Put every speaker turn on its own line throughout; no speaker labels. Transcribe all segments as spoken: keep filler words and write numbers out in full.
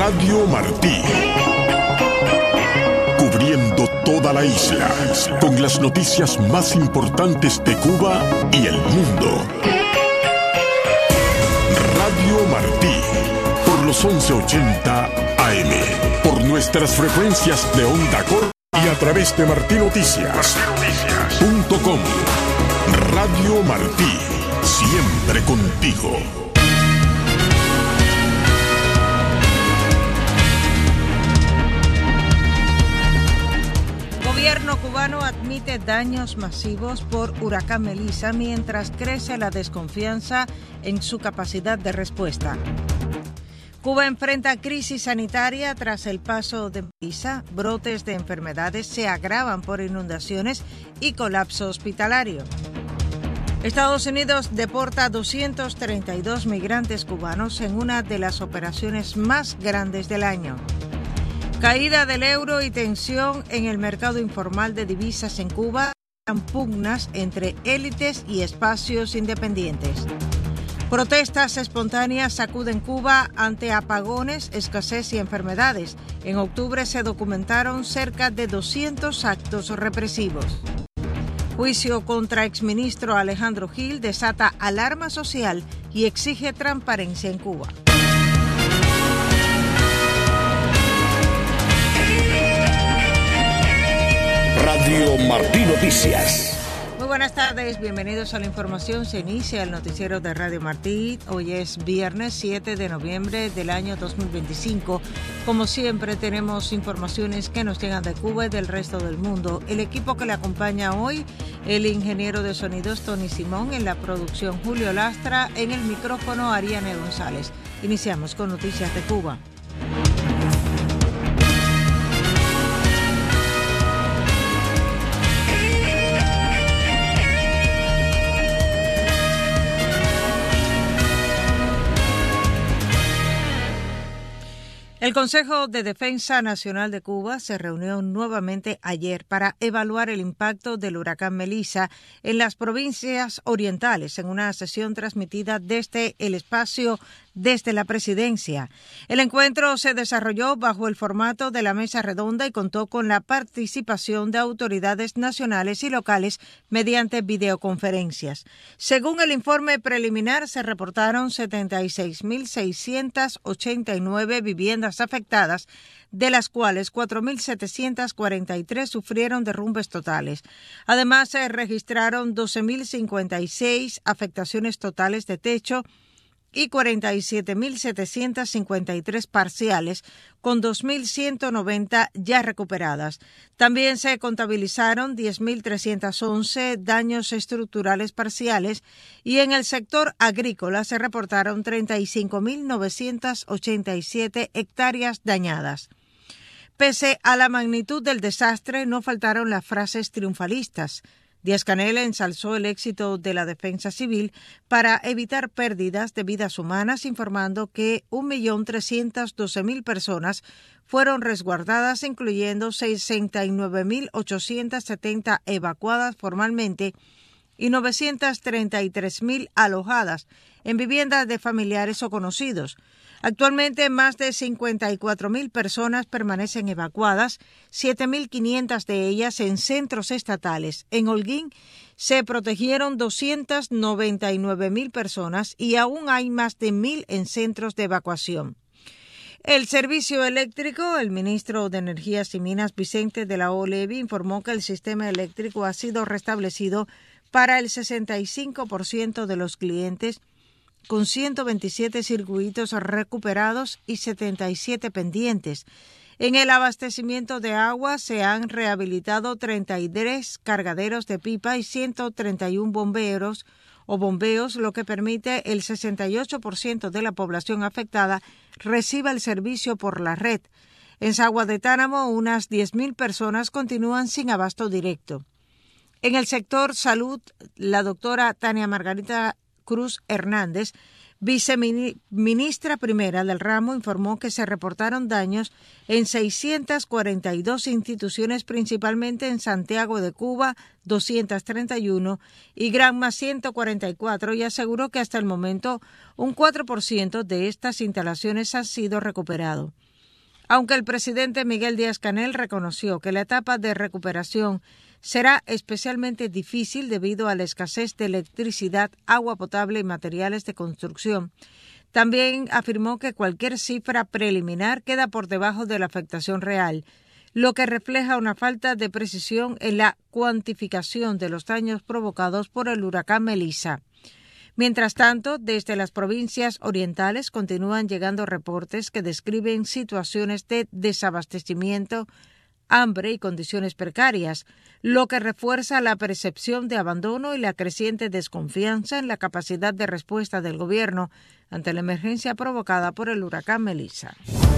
Radio Martí. Cubriendo toda la isla, con las noticias más importantes de Cuba y el mundo. Radio Martí, por los once ochenta A M, por nuestras frecuencias de onda corta y a través de martí noticias punto com. Radio Martí, siempre contigo.
El gobierno cubano admite daños masivos por huracán Melissa mientras crece la desconfianza en su capacidad de respuesta. Cuba enfrenta crisis sanitaria tras el paso de Melissa. Brotes de enfermedades se agravan por inundaciones y colapso hospitalario. Estados Unidos deporta a doscientos treinta y dos migrantes cubanos en una de las operaciones más grandes del año. Caída del euro y tensión en el mercado informal de divisas en Cuba, pugnas entre élites y espacios independientes. Protestas espontáneas sacuden Cuba ante apagones, escasez y enfermedades. En octubre se documentaron cerca de doscientos actos represivos. Juicio contra exministro Alejandro Gil desata alarma social y exige transparencia en Cuba.
Radio Martí Noticias.
Muy buenas tardes, bienvenidos a la información. Se inicia el noticiero de Radio Martí. Hoy es viernes siete de noviembre del año dos mil veinticinco. Como siempre tenemos informaciones que nos llegan de Cuba y del resto del mundo. El equipo que le acompaña hoy, el ingeniero de sonidos Tony Simón, en la producción Julio Lastra, en el micrófono Ariane González. Iniciamos con noticias de Cuba. El Consejo de Defensa Nacional de Cuba se reunió nuevamente ayer para evaluar el impacto del huracán Melissa en las provincias orientales en una sesión transmitida desde el espacio desde la presidencia. El encuentro se desarrolló bajo el formato de la mesa redonda y contó con la participación de autoridades nacionales y locales mediante videoconferencias. Según el informe preliminar, se reportaron setenta y seis mil seiscientas ochenta y nueve viviendas afectadas, de las cuales cuatro mil setecientas cuarenta y tres sufrieron derrumbes totales. Además, se registraron doce mil cincuenta y seis afectaciones totales de techo y cuarenta y siete mil setecientas cincuenta y tres parciales, con dos mil ciento noventa ya recuperadas. También se contabilizaron diez mil trescientos once daños estructurales parciales y en el sector agrícola se reportaron treinta y cinco mil novecientas ochenta y siete hectáreas dañadas. Pese a la magnitud del desastre, no faltaron las frases triunfalistas. Díaz-Canel ensalzó el éxito de la defensa civil para evitar pérdidas de vidas humanas, informando que un millón trescientos doce mil personas fueron resguardadas, incluyendo sesenta y nueve mil ochocientas setenta evacuadas formalmente y novecientas treinta y tres mil alojadas en viviendas de familiares o conocidos. Actualmente, más de cincuenta y cuatro mil personas permanecen evacuadas, siete mil quinientas de ellas en centros estatales. En Holguín se protegieron doscientas noventa y nueve mil personas y aún hay más de mil en centros de evacuación. El servicio eléctrico, el ministro de Energías y Minas, Vicente de la O Levi, informó que el sistema eléctrico ha sido restablecido para el sesenta y cinco por ciento de los clientes, con ciento veintisiete circuitos recuperados y setenta y siete pendientes. En el abastecimiento de agua se han rehabilitado treinta y tres cargaderos de pipa y ciento treinta y uno bomberos o bombeos, lo que permite el sesenta y ocho por ciento de la población afectada reciba el servicio por la red. En Sagua de Tánamo, unas diez mil personas continúan sin abasto directo. En el sector salud, la doctora Tania Margarita Cruz Hernández, viceministra primera del ramo, informó que se reportaron daños en seiscientas cuarenta y dos instituciones, principalmente en Santiago de Cuba, doscientas treinta y uno, y Granma, ciento cuarenta y cuatro, y aseguró que hasta el momento un cuatro por ciento de estas instalaciones han sido recuperados. Aunque el presidente Miguel Díaz-Canel reconoció que la etapa de recuperación será especialmente difícil debido a la escasez de electricidad, agua potable y materiales de construcción, también afirmó que cualquier cifra preliminar queda por debajo de la afectación real, lo que refleja una falta de precisión en la cuantificación de los daños provocados por el huracán Melissa. Mientras tanto, desde las provincias orientales continúan llegando reportes que describen situaciones de desabastecimiento, hambre y condiciones precarias, lo que refuerza la percepción de abandono y la creciente desconfianza en la capacidad de respuesta del gobierno ante la emergencia provocada por el huracán Melissa.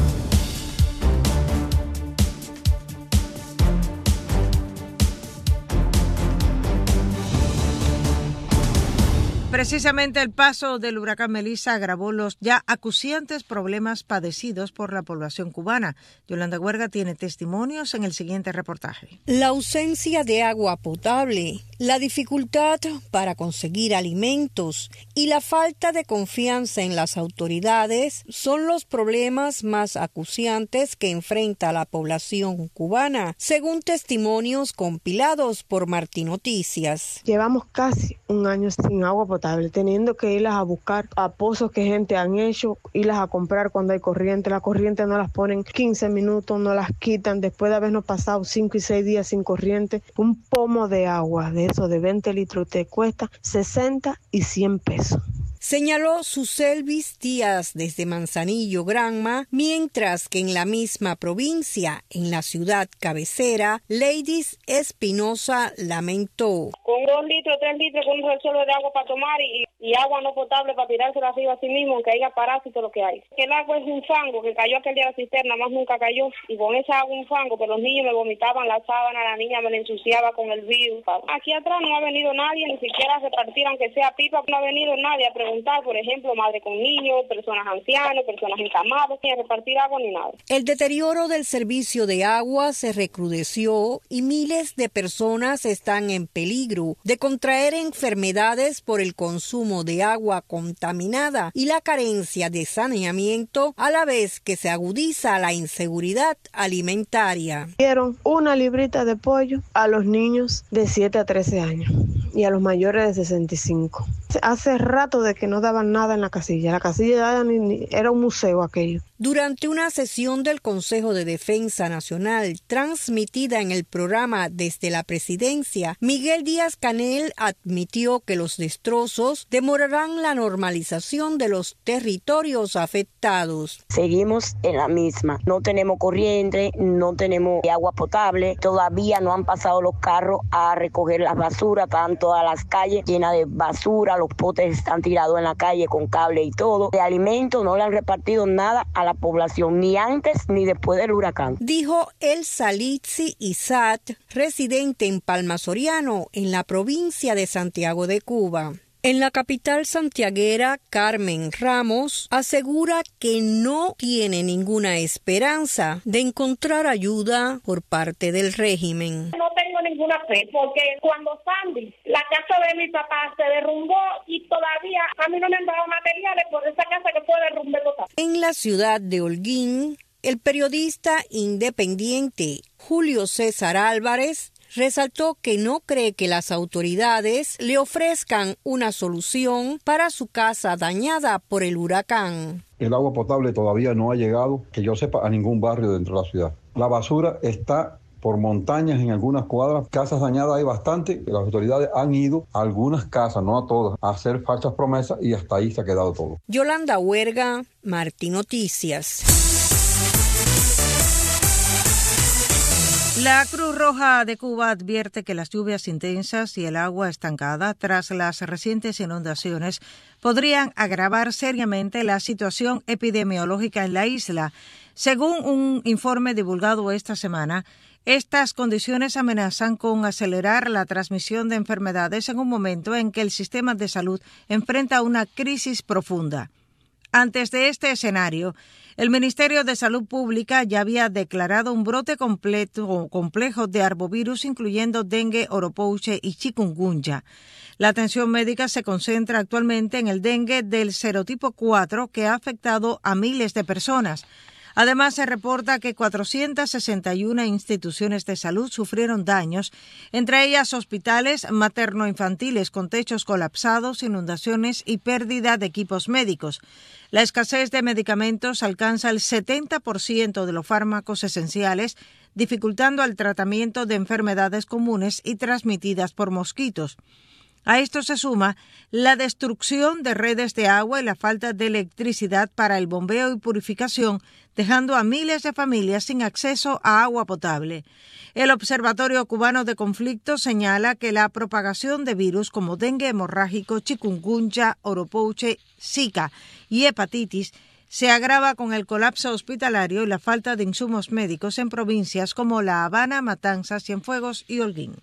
Precisamente el paso del huracán Melissa agravó los ya acuciantes problemas padecidos por la población cubana. Yolanda Huerga tiene testimonios en el siguiente reportaje.
La ausencia de agua potable, la dificultad para conseguir alimentos y la falta de confianza en las autoridades son los problemas más acuciantes que enfrenta la población cubana, según testimonios compilados por Martín Noticias.
Llevamos casi un año sin agua potable, teniendo que irlas a buscar a pozos que gente han hecho, irlas a comprar cuando hay corriente. La corriente no las ponen quince minutos, no las quitan después de habernos pasado cinco y seis días sin corriente. Un pomo de agua de eso de veinte litros te cuesta sesenta y cien pesos.
Señaló Suselvis Díaz desde Manzanillo, Granma, mientras que en la misma provincia, en la ciudad cabecera, Ladies Espinosa lamentó.
Con dos litros, tres litros, con un resuelvo de agua para tomar y, y agua no potable para tirársela arriba a sí mismo, aunque haya parásitos lo que hay. El agua es un fango que cayó aquel día a la cisterna, más nunca cayó. Y con esa agua un fango, que los niños me vomitaban la sábana, la niña me la ensuciaba con el virus. Aquí atrás no ha venido nadie, ni siquiera a repartir, aunque sea pipa, no ha venido nadie a preguntar. Por ejemplo, madre con niños, personas ancianas, personas encamadas, ni a repartir agua ni nada.
El deterioro del servicio de agua se recrudeció y miles de personas están en peligro de contraer enfermedades por el consumo de agua contaminada y la carencia de saneamiento, a la vez que se agudiza la inseguridad alimentaria.
Dieron una librita de pollo a los niños de siete a trece años y a los mayores de sesenta y cinco. Hace rato de que no daban nada en la casilla. La casilla era, era un museo aquello.
Durante una sesión del Consejo de Defensa Nacional transmitida en el programa Desde la Presidencia, Miguel Díaz-Canel admitió que los destrozos demorarán la normalización de los territorios afectados.
Seguimos en la misma. No tenemos corriente, no tenemos agua potable. Todavía no han pasado los carros a recoger las basuras. Están todas las calles llenas de basura. Los potes están tirados en la calle con cable y todo. De alimentos no le han repartido nada a la población, ni antes ni después del huracán.
Dijo El Salitzi Isat, residente en Palma Soriano, en la provincia de Santiago de Cuba. En la capital santiaguera, Carmen Ramos asegura que no tiene ninguna esperanza de encontrar ayuda por parte del régimen.
No tengo ninguna fe, porque cuando Sandy, la casa de mi papá se derrumbó y todavía a mí no me han dado materiales por esa casa que fue derrumbada total.
En la ciudad de Holguín, el periodista independiente Julio César Álvarez resaltó que no cree que las autoridades le ofrezcan una solución para su casa dañada por el huracán.
El agua potable todavía no ha llegado, que yo sepa, a ningún barrio dentro de la ciudad. La basura está por montañas en algunas cuadras. Casas dañadas hay bastante. Las autoridades han ido a algunas casas, no a todas, a hacer falsas promesas y hasta ahí se ha quedado todo.
Yolanda Huerga, Martín Noticias.
La Cruz Roja de Cuba advierte que las lluvias intensas y el agua estancada tras las recientes inundaciones podrían agravar seriamente la situación epidemiológica en la isla. Según un informe divulgado esta semana, estas condiciones amenazan con acelerar la transmisión de enfermedades en un momento en que el sistema de salud enfrenta una crisis profunda. Antes de este escenario, el Ministerio de Salud Pública ya había declarado un brote completo, complejo de arbovirus, incluyendo dengue, oropouche y chikungunya. La atención médica se concentra actualmente en el dengue del serotipo cuatro, que ha afectado a miles de personas. Además, se reporta que cuatrocientas sesenta y una instituciones de salud sufrieron daños, entre ellas hospitales materno-infantiles con techos colapsados, inundaciones y pérdida de equipos médicos. La escasez de medicamentos alcanza el setenta por ciento de los fármacos esenciales, dificultando el tratamiento de enfermedades comunes y transmitidas por mosquitos. A esto se suma la destrucción de redes de agua y la falta de electricidad para el bombeo y purificación, dejando a miles de familias sin acceso a agua potable. El Observatorio Cubano de Conflictos señala que la propagación de virus como dengue hemorrágico, chikungunya, oropouche, zika y hepatitis se agrava con el colapso hospitalario y la falta de insumos médicos en provincias como La Habana, Matanzas, Cienfuegos y Holguín.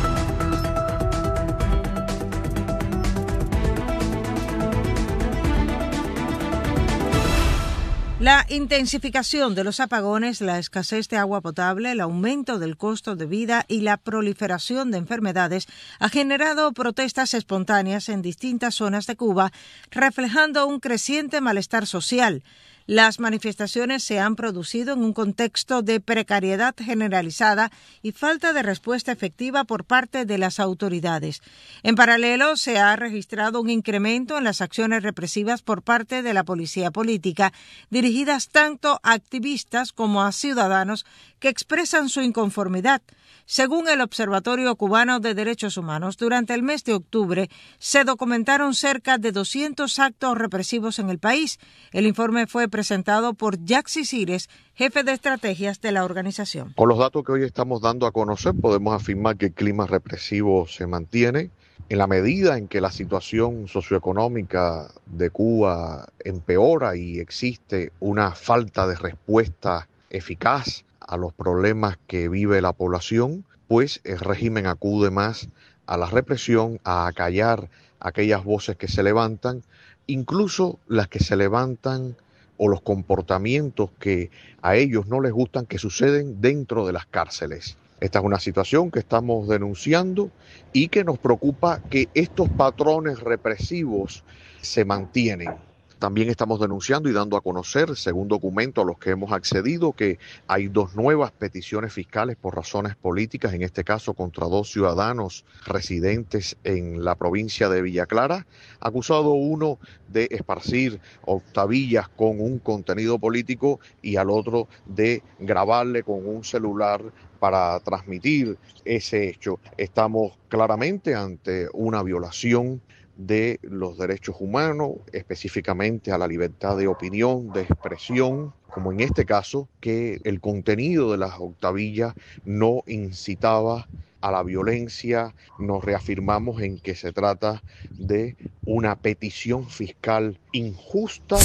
La intensificación de los apagones, la escasez de agua potable, el aumento del costo de vida y la proliferación de enfermedades ha generado protestas espontáneas en distintas zonas de Cuba, reflejando un creciente malestar social. Las manifestaciones se han producido en un contexto de precariedad generalizada y falta de respuesta efectiva por parte de las autoridades. En paralelo, se ha registrado un incremento en las acciones represivas por parte de la policía política, dirigidas tanto a activistas como a ciudadanos que expresan su inconformidad. Según el Observatorio Cubano de Derechos Humanos, durante el mes de octubre se documentaron cerca de doscientos actos represivos en el país. El informe fue presentado por Yaxi Cires, jefe de estrategias de la organización.
Con los datos que hoy estamos dando a conocer, podemos afirmar que el clima represivo se mantiene. En la medida en que la situación socioeconómica de Cuba empeora y existe una falta de respuesta eficaz a los problemas que vive la población, pues el régimen acude más a la represión, a acallar aquellas voces que se levantan, incluso las que se levantan o los comportamientos que a ellos no les gustan que suceden dentro de las cárceles. Esta es una situación que estamos denunciando y que nos preocupa que estos patrones represivos se mantienen. También estamos denunciando y dando a conocer, según documentos a los que hemos accedido, que hay dos nuevas peticiones fiscales por razones políticas, en este caso contra dos ciudadanos residentes en la provincia de Villa Clara, acusado uno de esparcir octavillas con un contenido político y al otro de grabarle con un celular para transmitir ese hecho. Estamos claramente ante una violación de los derechos humanos, específicamente a la libertad de opinión, de expresión, como en este caso, que el contenido de las octavillas no incitaba a la violencia. Nos reafirmamos en que se trata de una petición fiscal injusta.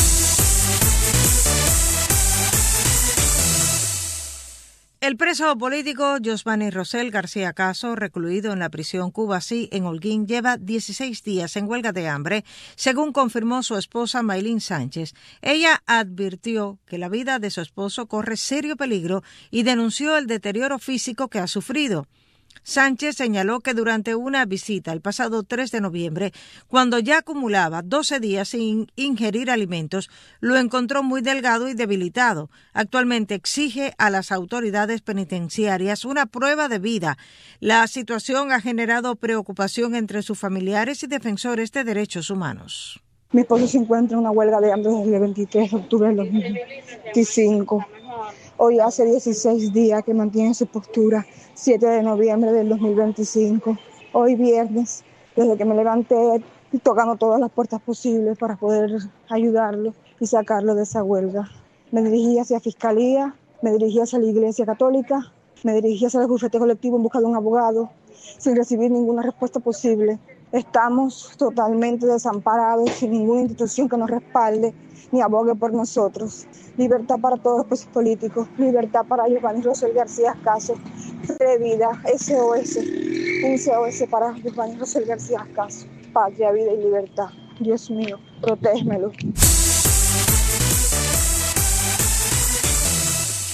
El preso político Josvani Rosell García Caso, recluido en la prisión Cubasí en Holguín, lleva dieciséis días en huelga de hambre, según confirmó su esposa Maylin Sánchez. Ella advirtió que la vida de su esposo corre serio peligro y denunció el deterioro físico que ha sufrido. Sánchez señaló que durante una visita el pasado tres de noviembre, cuando ya acumulaba doce días sin ingerir alimentos, lo encontró muy delgado y debilitado. Actualmente exige a las autoridades penitenciarias una prueba de vida. La situación ha generado preocupación entre sus familiares y defensores de derechos humanos.
Mi esposo se encuentra en una huelga de hambre desde el veintitrés de octubre del dos mil veinticinco. Hoy hace dieciséis días que mantiene su postura, siete de noviembre del dos mil veinticinco. Hoy viernes, desde que me levanté, tocando todas las puertas posibles para poder ayudarlo y sacarlo de esa huelga. Me dirigí hacia Fiscalía, me dirigí hacia la Iglesia Católica, me dirigí hacia el bufete colectivo en busca de un abogado, sin recibir ninguna respuesta posible. Estamos totalmente desamparados, sin ninguna institución que nos respalde ni abogue por nosotros. Libertad para todos los presos políticos, libertad para Josvani Rosell García Caso, de vida, S O S, un S O S para Josvani Rosell García Caso, patria, vida y libertad. Dios mío, protégmelo.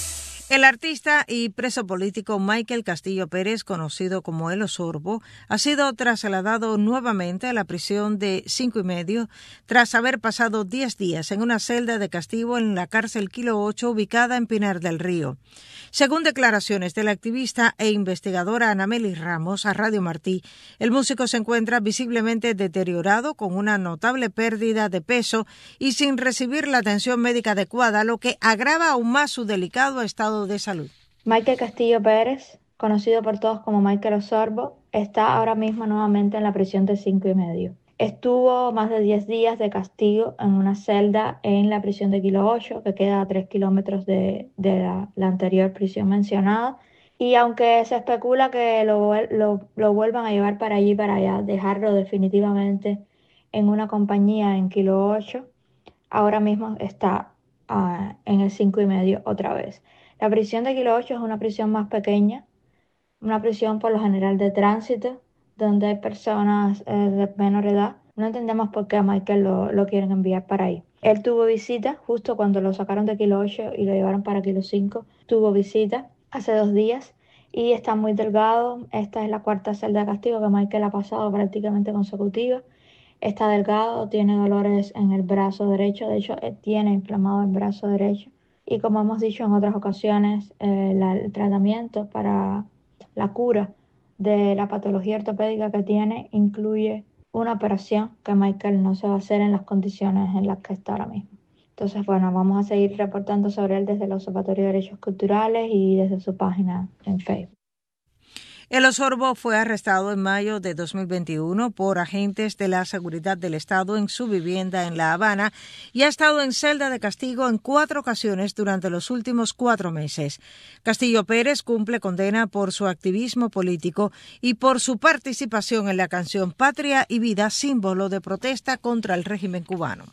El artista y preso político Michael Castillo Pérez, conocido como El Osorbo, ha sido trasladado nuevamente a la prisión de Cinco y Medio tras haber pasado diez días en una celda de castigo en la cárcel Kilo ocho ubicada en Pinar del Río. Según declaraciones de la activista e investigadora Anameli Ramos a Radio Martí, el músico se encuentra visiblemente deteriorado con una notable pérdida de peso y sin recibir la atención médica adecuada, lo que agrava aún más su delicado estado de salud.
Michael Castillo Pérez, conocido por todos como Michael Osorbo, está ahora mismo nuevamente en la prisión de Cinco y Medio. Estuvo más de diez días de castigo en una celda en la prisión de Kilo ocho, que queda a tres kilómetros de, de la, la anterior prisión mencionada. Y aunque se especula que lo, lo, lo vuelvan a llevar para allí, para allá, dejarlo definitivamente en una compañía en Kilo ocho, ahora mismo está uh, en el Cinco y Medio otra vez. La prisión de Kilo ocho es una prisión más pequeña, una prisión por lo general de tránsito, donde hay personas eh, de menor edad. No entendemos por qué a Michael lo, lo quieren enviar para ahí. Él tuvo visita justo cuando lo sacaron de Kilo ocho y lo llevaron para Kilo cinco. Tuvo visita hace dos días y está muy delgado. Esta es la cuarta celda de castigo que Michael ha pasado prácticamente consecutiva. Está delgado, tiene dolores en el brazo derecho. De hecho, él tiene inflamado el brazo derecho. Y como hemos dicho en otras ocasiones, eh, la, el tratamiento para la cura de la patología ortopédica que tiene incluye una operación que Michael no se va a hacer en las condiciones en las que está ahora mismo. Entonces, bueno, vamos a seguir reportando sobre él desde el Observatorio de Derechos Culturales y desde su página en Facebook.
El Osorbo fue arrestado en mayo de dos mil veintiuno por agentes de la Seguridad del Estado en su vivienda en La Habana y ha estado en celda de castigo en cuatro ocasiones durante los últimos cuatro meses. Castillo Pérez cumple condena por su activismo político y por su participación en la canción Patria y Vida, símbolo de protesta contra el régimen cubano.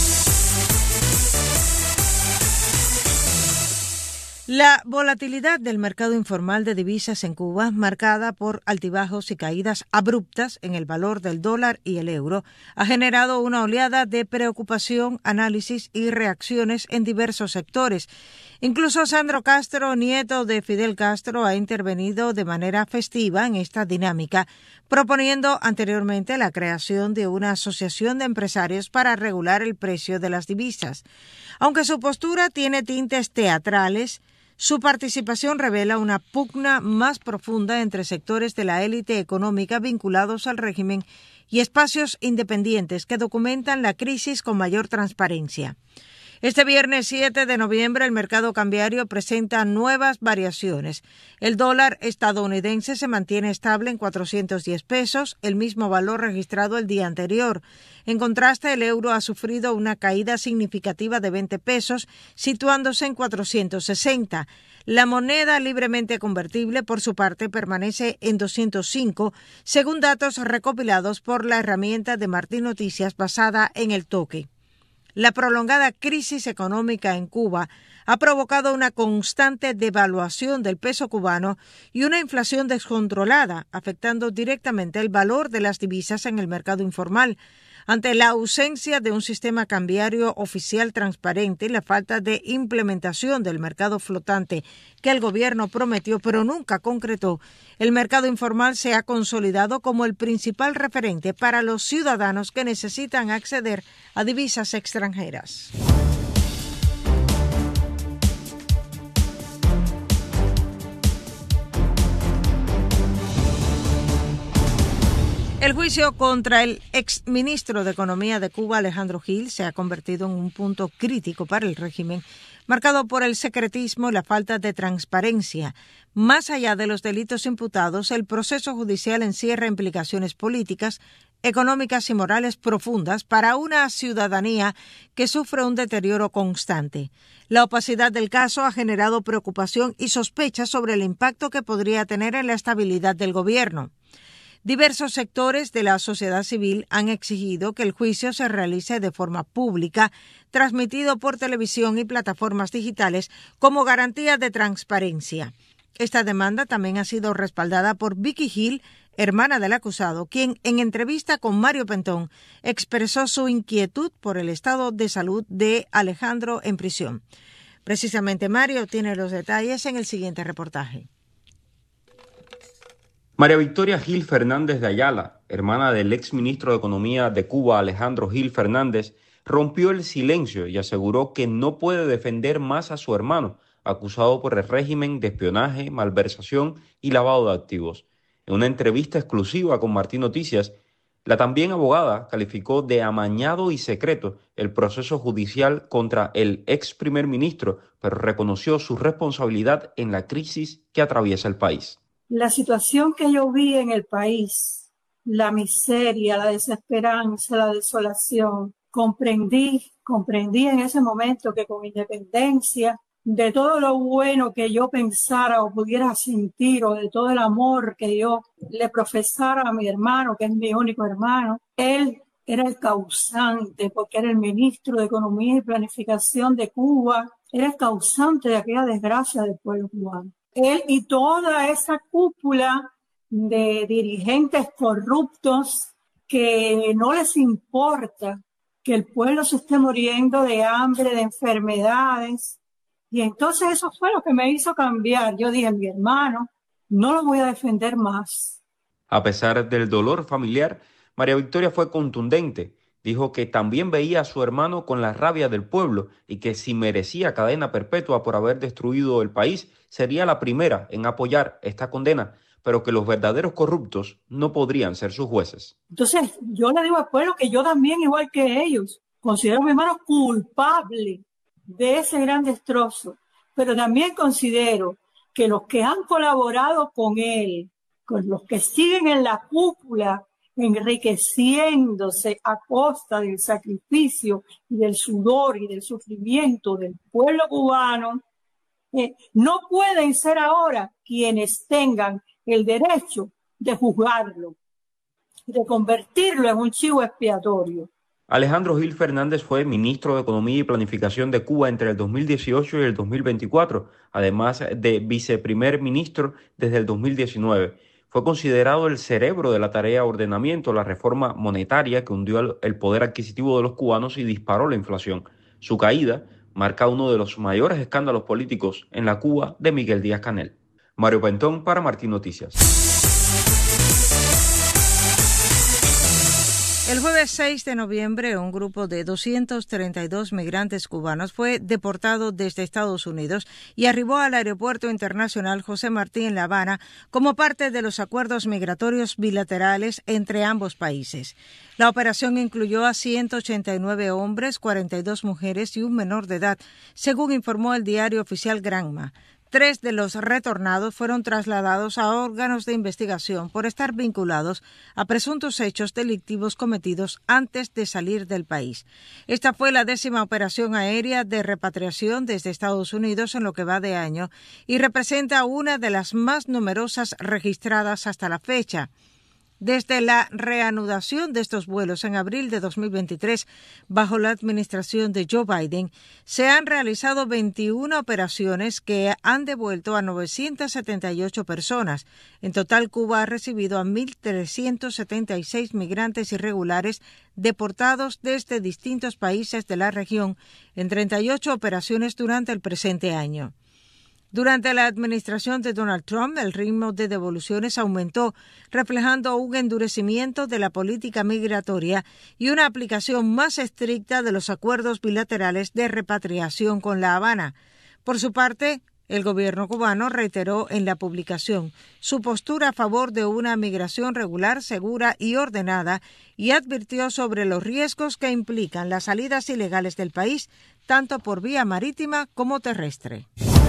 La volatilidad del mercado informal de divisas en Cuba, marcada por altibajos y caídas abruptas en el valor del dólar y el euro, ha generado una oleada de preocupación, análisis y reacciones en diversos sectores. Incluso Sandro Castro, nieto de Fidel Castro, ha intervenido de manera festiva en esta dinámica, proponiendo anteriormente la creación de una asociación de empresarios para regular el precio de las divisas. Aunque su postura tiene tintes teatrales, su participación revela una pugna más profunda entre sectores de la élite económica vinculados al régimen y espacios independientes que documentan la crisis con mayor transparencia. Este viernes siete de noviembre el mercado cambiario presenta nuevas variaciones. El dólar estadounidense se mantiene estable en cuatrocientos diez pesos, el mismo valor registrado el día anterior. En contraste, el euro ha sufrido una caída significativa de veinte pesos, situándose en cuatrocientos sesenta. La moneda libremente convertible, por su parte, permanece en doscientos cinco, según datos recopilados por la herramienta de Martí Noticias basada en el toque. La prolongada crisis económica en Cuba ha provocado una constante devaluación del peso cubano y una inflación descontrolada, afectando directamente el valor de las divisas en el mercado informal. Ante la ausencia de un sistema cambiario oficial transparente y la falta de implementación del mercado flotante que el gobierno prometió pero nunca concretó, el mercado informal se ha consolidado como el principal referente para los ciudadanos que necesitan acceder a divisas extranjeras. El juicio contra el exministro de Economía de Cuba, Alejandro Gil, se ha convertido en un punto crítico para el régimen, marcado por el secretismo y la falta de transparencia. Más allá de los delitos imputados, el proceso judicial encierra implicaciones políticas, económicas y morales profundas para una ciudadanía que sufre un deterioro constante. La opacidad del caso ha generado preocupación y sospechas sobre el impacto que podría tener en la estabilidad del gobierno. Diversos sectores de la sociedad civil han exigido que el juicio se realice de forma pública, transmitido por televisión y plataformas digitales como garantía de transparencia. Esta demanda también ha sido respaldada por Vicky Gil, hermana del acusado, quien en entrevista con Mario Pentón expresó su inquietud por el estado de salud de Alejandro en prisión. Precisamente Mario tiene los detalles en el siguiente reportaje.
María Victoria Gil Fernández de Ayala, hermana del exministro de Economía de Cuba, Alejandro Gil Fernández, rompió el silencio y aseguró que no puede defender más a su hermano, acusado por el régimen de espionaje, malversación y lavado de activos. En una entrevista exclusiva con Martín Noticias, la también abogada calificó de amañado y secreto el proceso judicial contra el ex primer ministro, pero reconoció su responsabilidad en la crisis que atraviesa el país.
La situación que yo vi en el país, la miseria, la desesperanza, la desolación, comprendí, comprendí en ese momento que con independencia de todo lo bueno que yo pensara o pudiera sentir o de todo el amor que yo le profesara a mi hermano, que es mi único hermano, él era el causante porque era el ministro de Economía y Planificación de Cuba, era el causante de aquella desgracia del pueblo cubano. Él y toda esa cúpula de dirigentes corruptos que no les importa que el pueblo se esté muriendo de hambre, de enfermedades. Y entonces eso fue lo que me hizo cambiar. Yo dije, mi hermano, no lo voy a defender más.
A pesar del dolor familiar, María Victoria fue contundente. Dijo que también veía a su hermano con la rabia del pueblo y que si merecía cadena perpetua por haber destruido el país, sería la primera en apoyar esta condena, pero que los verdaderos corruptos no podrían ser sus jueces.
Entonces, yo le digo al pueblo que yo también, igual que ellos, considero a mi hermano culpable de ese gran destrozo, pero también considero que los que han colaborado con él, con los que siguen en la cúpula, enriqueciéndose a costa del sacrificio y del sudor y del sufrimiento del pueblo cubano, eh, no pueden ser ahora quienes tengan el derecho de juzgarlo, de convertirlo en un chivo expiatorio.
Alejandro Gil Fernández fue ministro de Economía y Planificación de Cuba entre el dos mil dieciocho y el dos mil veinticuatro, además de viceprimer ministro desde el dos mil diecinueve. Fue considerado el cerebro de la tarea de ordenamiento, la reforma monetaria que hundió el poder adquisitivo de los cubanos y disparó la inflación. Su caída marca uno de los mayores escándalos políticos en la Cuba de Miguel Díaz-Canel. Mario Pentón para Martín Noticias.
El jueves seis de noviembre, un grupo de doscientos treinta y dos migrantes cubanos fue deportado desde Estados Unidos y arribó al Aeropuerto Internacional José Martí en La Habana como parte de los acuerdos migratorios bilaterales entre ambos países. La operación incluyó a ciento ochenta y nueve hombres, cuarenta y dos mujeres y un menor de edad, según informó el diario oficial Granma. Tres de los retornados fueron trasladados a órganos de investigación por estar vinculados a presuntos hechos delictivos cometidos antes de salir del país. Esta fue la décima operación aérea de repatriación desde Estados Unidos en lo que va de año y representa una de las más numerosas registradas hasta la fecha. Desde la reanudación de estos vuelos en abril de dos mil veintitrés, bajo la administración de Joe Biden, se han realizado veintiuna operaciones que han devuelto a novecientas setenta y ocho personas. En total, Cuba ha recibido a mil trescientos setenta y seis migrantes irregulares deportados desde distintos países de la región en treinta y ocho operaciones durante el presente año. Durante la administración de Donald Trump, el ritmo de devoluciones aumentó, reflejando un endurecimiento de la política migratoria y una aplicación más estricta de los acuerdos bilaterales de repatriación con La Habana. Por su parte, el gobierno cubano reiteró en la publicación su postura a favor de una migración regular, segura y ordenada y advirtió sobre los riesgos que implican las salidas ilegales del país, tanto por vía marítima como terrestre.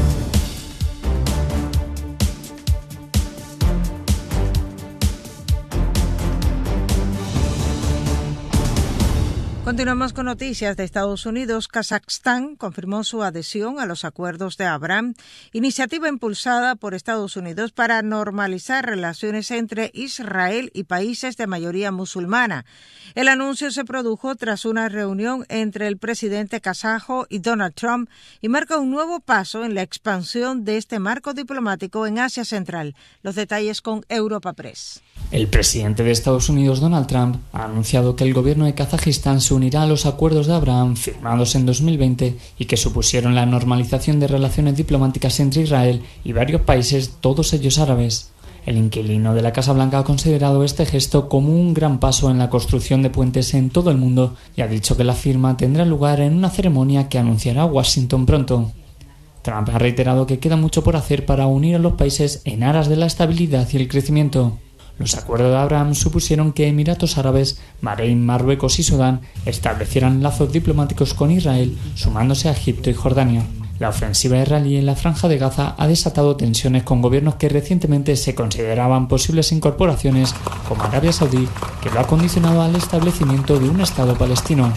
Continuamos con noticias de Estados Unidos. Kazajstán confirmó su adhesión a los acuerdos de Abraham, iniciativa impulsada por Estados Unidos para normalizar relaciones entre Israel y países de mayoría musulmana. El anuncio se produjo tras una reunión entre el presidente kazajo y Donald Trump y marca un nuevo paso en la expansión de este marco diplomático en Asia Central. Los detalles con Europa Press.
El presidente de Estados Unidos, Donald Trump, ha anunciado que el gobierno de Kazajistán se unirá a los acuerdos de Abraham firmados en dos mil veinte y que supusieron la normalización de relaciones diplomáticas entre Israel y varios países, todos ellos árabes. El inquilino de la Casa Blanca ha considerado este gesto como un gran paso en la construcción de puentes en todo el mundo y ha dicho que la firma tendrá lugar en una ceremonia que anunciará Washington pronto. Trump ha reiterado que queda mucho por hacer para unir a los países en aras de la estabilidad y el crecimiento. Los acuerdos de Abraham supusieron que Emiratos Árabes, Bahrein, Marruecos y Sudán establecieran lazos diplomáticos con Israel, sumándose a Egipto y Jordania. La ofensiva israelí en la Franja de Gaza ha desatado tensiones con gobiernos que recientemente se consideraban posibles incorporaciones, como Arabia Saudí, que lo ha condicionado al establecimiento de un Estado palestino.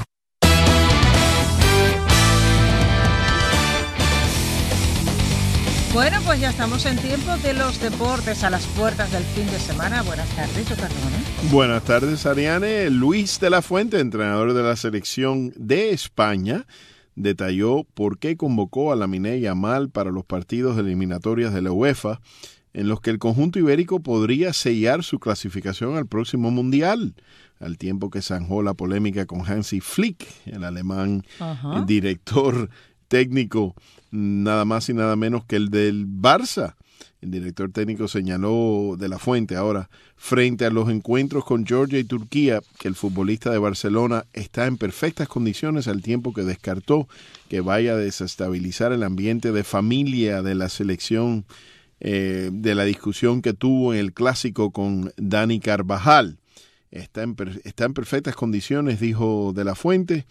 Bueno, pues ya estamos en tiempo de los deportes, a las puertas del fin de semana. Buenas tardes, yo Carmona.
Buenas tardes, Ariane. Luis de la Fuente, entrenador de la selección de España, detalló por qué convocó a Lamine Yamal para los partidos de eliminatorias de la UEFA, en los que el conjunto ibérico podría sellar su clasificación al próximo Mundial, al tiempo que zanjó la polémica con Hansi Flick, el alemán el director técnico, nada más y nada menos que el del Barça. El director técnico señaló de la Fuente ahora, frente a los encuentros con Georgia y Turquía, que el futbolista de Barcelona está en perfectas condiciones, al tiempo que descartó que vaya a desestabilizar el ambiente de familia de la selección, eh, de la discusión que tuvo en el clásico con Dani Carvajal. Está en, está en perfectas condiciones, dijo de la Fuente.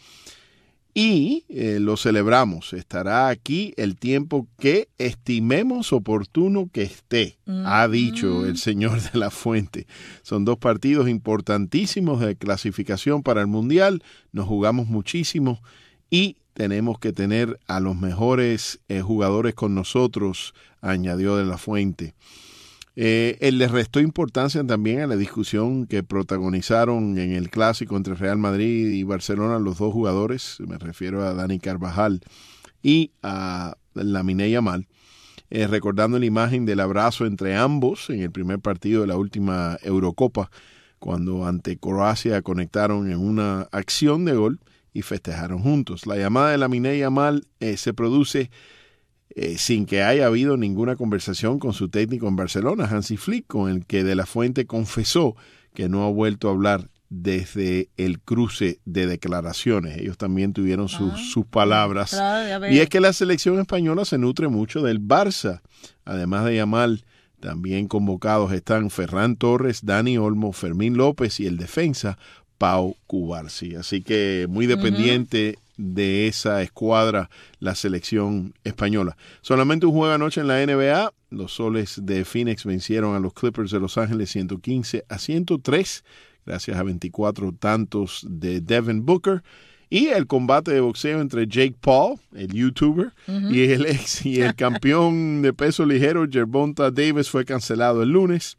Y eh, lo celebramos. Estará aquí el tiempo que estimemos oportuno que esté, mm-hmm. ha dicho el señor de la Fuente. Son dos partidos importantísimos de clasificación para el Mundial. Nos jugamos muchísimo y tenemos que tener a los mejores eh, jugadores con nosotros, añadió de la Fuente. Eh, él le restó importancia también a la discusión que protagonizaron en el clásico entre Real Madrid y Barcelona los dos jugadores, me refiero a Dani Carvajal y a Lamine Yamal, eh, recordando la imagen del abrazo entre ambos en el primer partido de la última Eurocopa, cuando ante Croacia conectaron en una acción de gol y festejaron juntos. La llamada de Lamine Yamal eh, se produce Eh, sin que haya habido ninguna conversación con su técnico en Barcelona, Hansi Flick, con el que de la Fuente confesó que no ha vuelto a hablar desde el cruce de declaraciones. Ellos también tuvieron sus, ah, sus palabras. Claro, y es que la selección española se nutre mucho del Barça. Además de Yamal, también convocados están Ferran Torres, Dani Olmo, Fermín López y el defensa Pau Cubarsí. Así que muy dependiente uh-huh. de esa escuadra la selección española. Solamente un juego anoche en la N B A. Los Soles de Phoenix vencieron a los Clippers de Los Ángeles ciento quince a ciento tres, gracias a veinticuatro tantos de Devin Booker. Y el combate de boxeo entre Jake Paul, el youtuber, uh-huh. y el ex y el campeón de peso ligero Gervonta Davis fue cancelado el lunes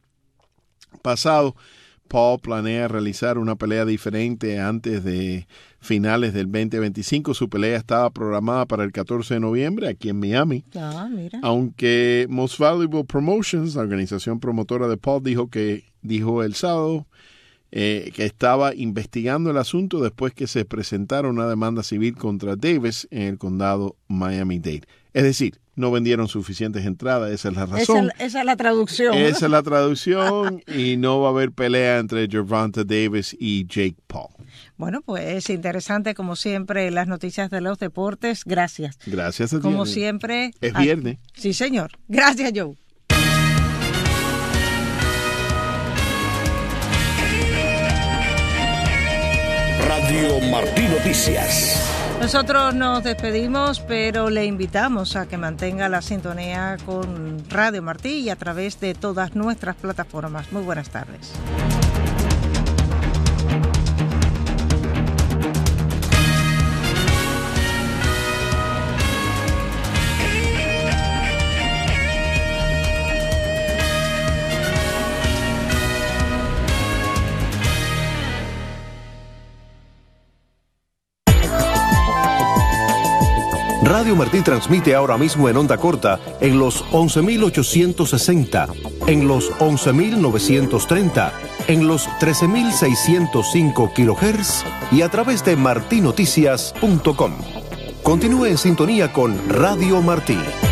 pasado. Paul planea realizar una pelea diferente antes de finales del veinte veinticinco. Su pelea estaba programada para el catorce de noviembre aquí en Miami. Ah, mira. Aunque Most Valuable Promotions, la organización promotora de Paul, dijo que dijo el sábado eh, que estaba investigando el asunto después que se presentara una demanda civil contra Davis en el condado Miami-Dade. Es decir, no vendieron suficientes entradas, esa es la razón.
Esa, esa es la traducción.
Esa ¿no? es la traducción y no va a haber pelea entre Gervonta Davis y Jake Paul.
Bueno, pues es interesante como siempre las noticias de los deportes. Gracias.
Gracias a ti.
Como siempre.
Es viernes.
A... Sí, señor. Gracias, Joe.
Radio Martí Noticias.
Nosotros nos despedimos, pero le invitamos a que mantenga la sintonía con Radio Martí y a través de todas nuestras plataformas. Muy buenas tardes.
Radio Martí transmite ahora mismo en onda corta en los once mil ochocientos sesenta, en los once mil novecientos treinta, en los trece mil seiscientos cinco kilohertz y a través de martinoticias punto com. Continúe en sintonía con Radio Martí.